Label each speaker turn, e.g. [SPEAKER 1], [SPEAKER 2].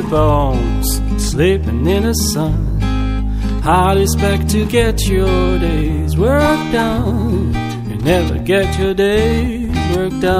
[SPEAKER 1] the bones, sleeping in the sun. I'd expect to get your day's work done. You never get your day's work done.